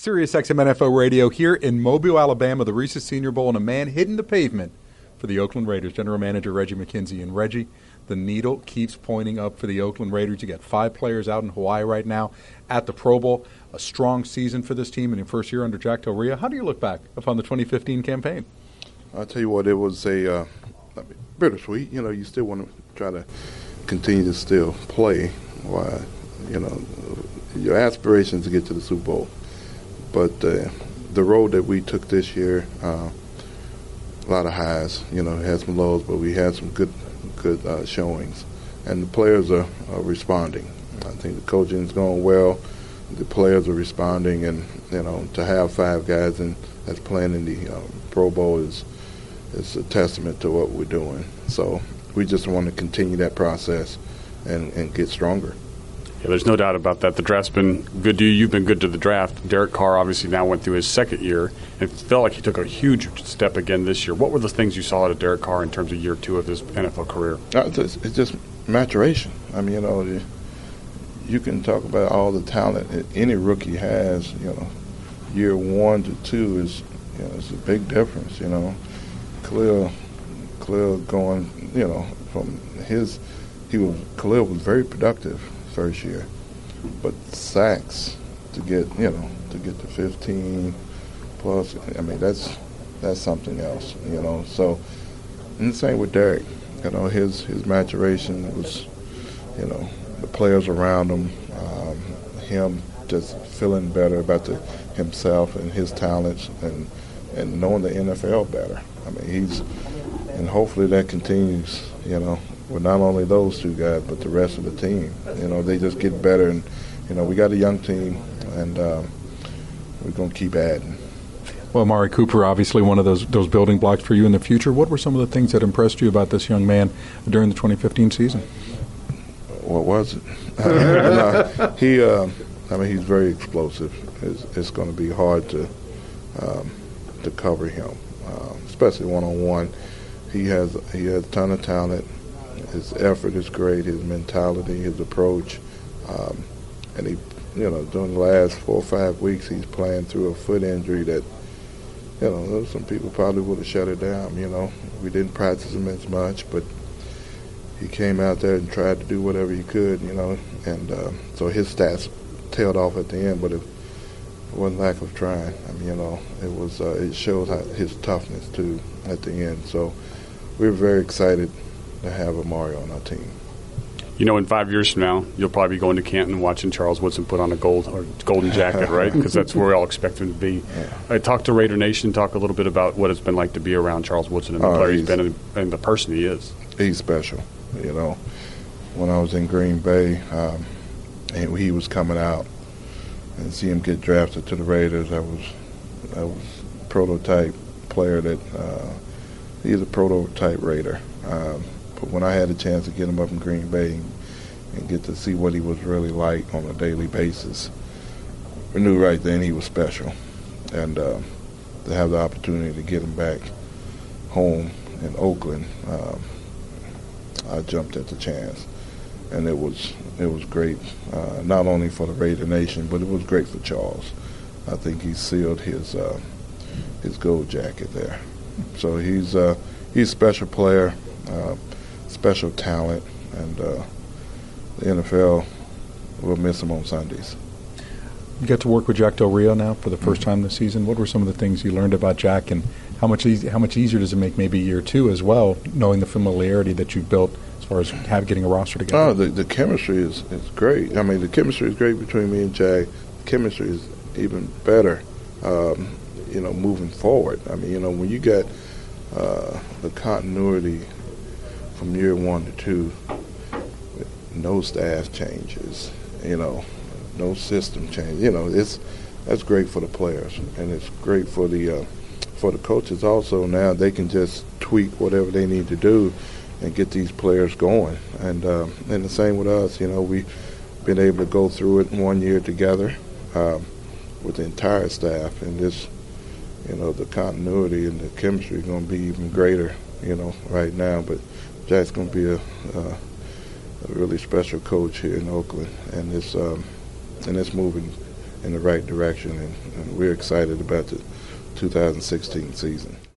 Sirius XM NFL Radio here in Mobile, Alabama, the Reese's Senior Bowl, and a man hitting the pavement for the Oakland Raiders, General Manager Reggie McKenzie. And Reggie, the needle keeps pointing up for the Oakland Raiders. You got 5 players out in Hawaii right now at the Pro Bowl. A strong season for this team in your first year under Jack Del Rio. How do you look back upon the 2015 campaign? I'll tell you what, it was bittersweet. You know, you still want to try to continue to still play. Why, you know, your aspirations to get to the Super Bowl. But the road that we took this year, a lot of highs, you know, had some lows, but we had some good showings. And the players are responding. I think the coaching is going well. The players are responding, and, you know, to have 5 guys that's playing in the Pro Bowl is a testament to what we're doing. So we just want to continue that process and get stronger. Yeah, there's no doubt about that. The draft's been good to you. You've been good to the draft. Derek Carr obviously now went through his second year. It felt like he took a huge step again this year. What were the things you saw out of Derek Carr in terms of year 2 of his NFL career? It's just maturation. I mean, you know, you can talk about all the talent that any rookie has. You know, year 1 to 2 is, you know, it's a big difference. You know, Khalil going, you know, from Khalil was very productive first year, but sacks to get to 15 plus, I mean, that's something else, you know. So, and the same with Derek, you know, his maturation was, you know, the players around him, him just feeling better about himself and his talents, and knowing the NFL better. I mean, and hopefully that continues, you know, with not only those 2 guys, but the rest of the team. You know, they just get better, and, you know, we got a young team, and we're going to keep adding. Well, Amari Cooper, obviously one of those building blocks for you in the future. What were some of the things that impressed you about this young man during the 2015 season? What was it? He's very explosive. It's going to be hard to cover him, especially one-on-one. He has a ton of talent. His effort is great, his mentality, his approach. And he, you know, during the last 4 or 5 weeks, he's playing through a foot injury that, you know, some people probably would have shut it down, you know. We didn't practice him as much, but he came out there and tried to do whatever he could, you know. And so his stats tailed off at the end, but it wasn't lack of trying. I mean, you know, it shows his toughness, too, at the end. So we're very excited to have Amari on our team. You know, in 5 years from now, you'll probably be going to Canton and watching Charles Woodson put on a golden jacket, right? Because that's where we all expect him to be. Yeah. I talked to Raider Nation, talk a little bit about what it's been like to be around Charles Woodson and the player he's been and the person he is. He's special. You know, when I was in Green Bay and he was coming out and see him get drafted to the Raiders, that was a prototype player that he's a prototype Raider. But when I had a chance to get him up in Green Bay and get to see what he was really like on a daily basis, we knew right then he was special. And to have the opportunity to get him back home in Oakland, I jumped at the chance. And it was great, not only for the Raider Nation, but it was great for Charles. I think he sealed his gold jacket there. So he's a special player. Special talent, and the NFL will miss him on Sundays. You got to work with Jack Del Rio now for the first time this season. What were some of the things you learned about Jack, and how much easier does it make maybe year 2 as well, knowing the familiarity that you've built as far as getting a roster together? Oh, the chemistry is great. I mean, the chemistry is great between me and Jack. The chemistry is even better, you know, moving forward. I mean, you know, when you got the continuity from year 1 to 2, no staff changes, you know, no system change. You know, that's great for the players, and it's great for the coaches also. Now they can just tweak whatever they need to do and get these players going. And the same with us. You know, we've been able to go through it in 1 year together with the entire staff, and this, you know, the continuity and the chemistry is going to be even greater, you know, right now. But Jack's going to be a really special coach here in Oakland, and it's moving in the right direction, and we're excited about the 2016 season.